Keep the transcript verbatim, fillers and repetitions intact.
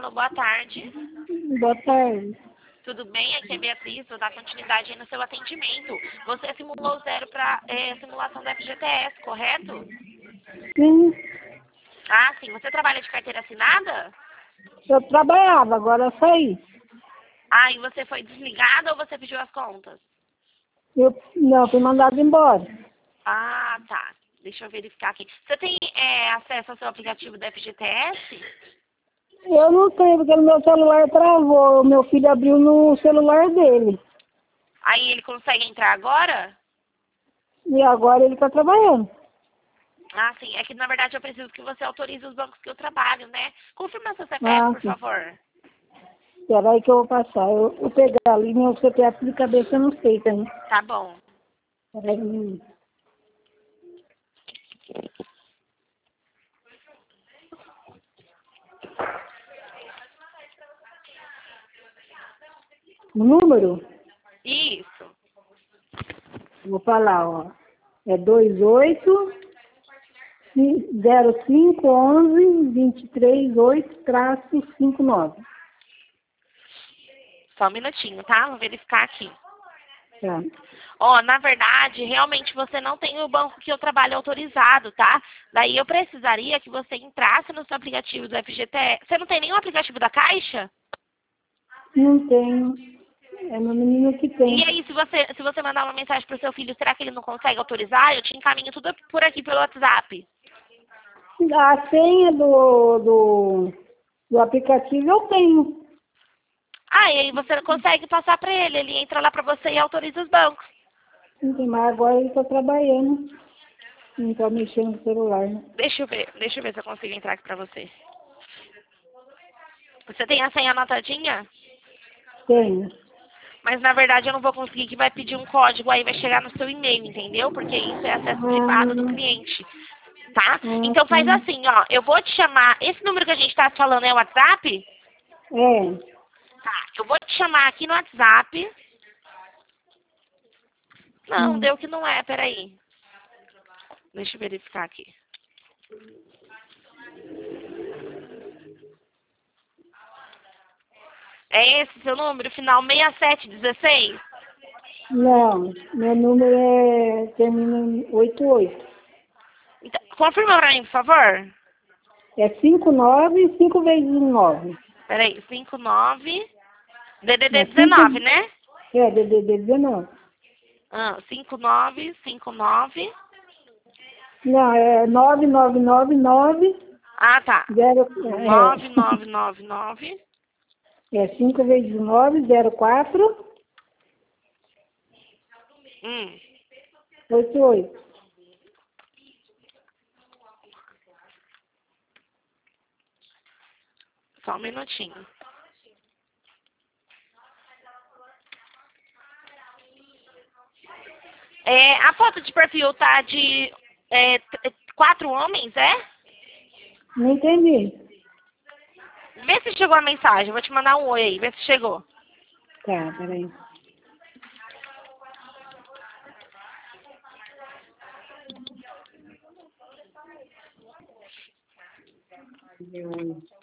falando. Boa tarde. Boa tarde. Tudo bem? Aqui é Beatriz, vou dar continuidade aí no seu atendimento. Você simulou zero para é, simulação da F G T S, correto? Sim, Ah, sim. Você trabalha de carteira assinada? eu trabalhava, agora eu saí. Ah, e você foi desligada ou você pediu as contas? Eu, não, fui mandado embora. Ah, tá. Deixa eu verificar aqui. Você tem é, acesso ao seu aplicativo da F G T S? Eu não tenho, porque o meu celular travou. Meu filho abriu no celular dele. Aí ele consegue entrar agora? E agora ele está trabalhando. Ah, sim. É que, na verdade, eu preciso que você autorize os bancos que eu trabalho, né? Confirma seu C P F, Ah, por sim. favor. Espera aí que eu vou passar. Eu vou pegar ali meu C P F de cabeça, eu não sei também. Tá bom. Espera aí. O número? Isso. Vou falar, ó. É dois oito zero cinco onze vinte e três oito traço cinquenta e nove. Só um minutinho, tá? Vou verificar aqui. Tá. Ó, na verdade, realmente você não tem o banco que eu trabalho autorizado, tá? Daí eu precisaria que você entrasse no seu aplicativo do F G T S. Você não tem nenhum aplicativo da Caixa? Não tenho. É meu menino que E tem. aí, se você, se você mandar uma mensagem pro seu filho, será que ele não consegue autorizar? Eu te encaminho tudo por aqui pelo WhatsApp. A senha do, do, do aplicativo eu tenho. Ah, e aí você consegue passar para ele. Ele entra lá para você e autoriza os bancos. Não tem mais, agora ele está trabalhando. Não está mexendo no celular, né? Deixa eu ver, deixa eu ver se eu consigo entrar aqui para você. Você tem a senha anotadinha? Tenho. Mas na verdade eu não vou conseguir, que vai pedir um código, aí vai chegar no seu e-mail, entendeu? Porque isso é acesso privado do Ah, cliente, tá? ah, Então faz sim. assim, ó, eu vou te chamar, esse número que a gente está falando é o WhatsApp? É. Tá, eu vou te chamar aqui no WhatsApp. Não, Hum. deu que não é, peraí. Deixa eu verificar aqui. É esse seu número, final seis sete um seis? Não, meu número é, termina em oito oito. Então, confirma pra mim, por favor. É cinco nove, cinco vezes nove. Peraí, cinco nove, D D D É cinco, dezenove, né? é, D D D dezenove. Ah, cinco nove, cinco nove. Não, é nove nove nove nove Ah, tá. zero, nove nove nove nove. é, é cinco vezes nove, zero quatro, Hum, oito oito. só um minutinho. É, a foto de perfil tá de é, t- quatro homens, é? Não entendi. Vê se chegou a mensagem. Vou te mandar um oi aí, vê se chegou. Tá, peraí. Deu.